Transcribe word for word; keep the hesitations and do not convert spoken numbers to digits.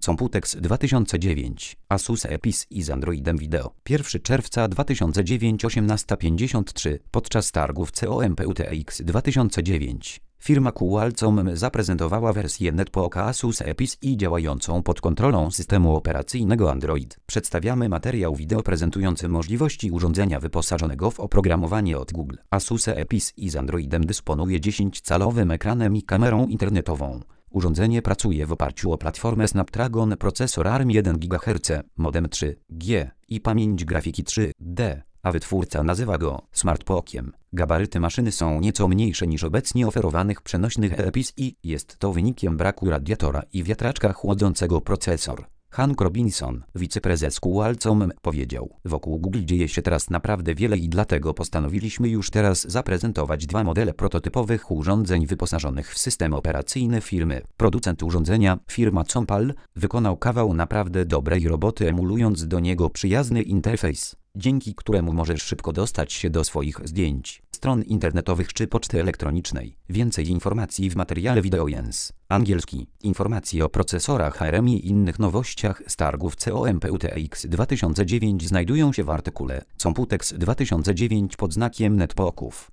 Computex dwa tysiące dziewięć, Asus Epis i z Androidem Video. pierwszego czerwca dwa tysiące dziewięć, osiemnasta pięćdziesiąt trzy, podczas targów Computex dwa tysiące dziewięć. Firma Qualcomm zaprezentowała wersję Netbook Asus Epis i działającą pod kontrolą systemu operacyjnego Android. Przedstawiamy materiał wideo prezentujący możliwości urządzenia wyposażonego w oprogramowanie od Google. Asus Epis i z Androidem dysponuje dziesięciocalowym ekranem i kamerą internetową. Urządzenie pracuje w oparciu o platformę Snapdragon, procesor ARM jeden gigaherc, modem trzy G i pamięć grafiki trzy D, a wytwórca nazywa go Smartbookiem. Gabaryty maszyny są nieco mniejsze niż obecnie oferowanych przenośnych Epis i jest to wynikiem braku radiatora i wiatraczka chłodzącego procesor. Hank Robinson, wiceprezes Qualcomm, powiedział: wokół Google dzieje się teraz naprawdę wiele i dlatego postanowiliśmy już teraz zaprezentować dwa modele prototypowych urządzeń wyposażonych w system operacyjny firmy. Producent urządzenia, firma Compal, wykonał kawał naprawdę dobrej roboty, emulując do niego przyjazny interfejs, dzięki któremu możesz szybko dostać się do swoich zdjęć, stron internetowych czy poczty elektronicznej. Więcej informacji w materiale wideo język angielski. Informacje o procesorach A R M i innych nowościach z targów Computex dwa tysiące dziewięć znajdują się w artykule Computex dwa tysiące dziewięć pod znakiem Netbooków.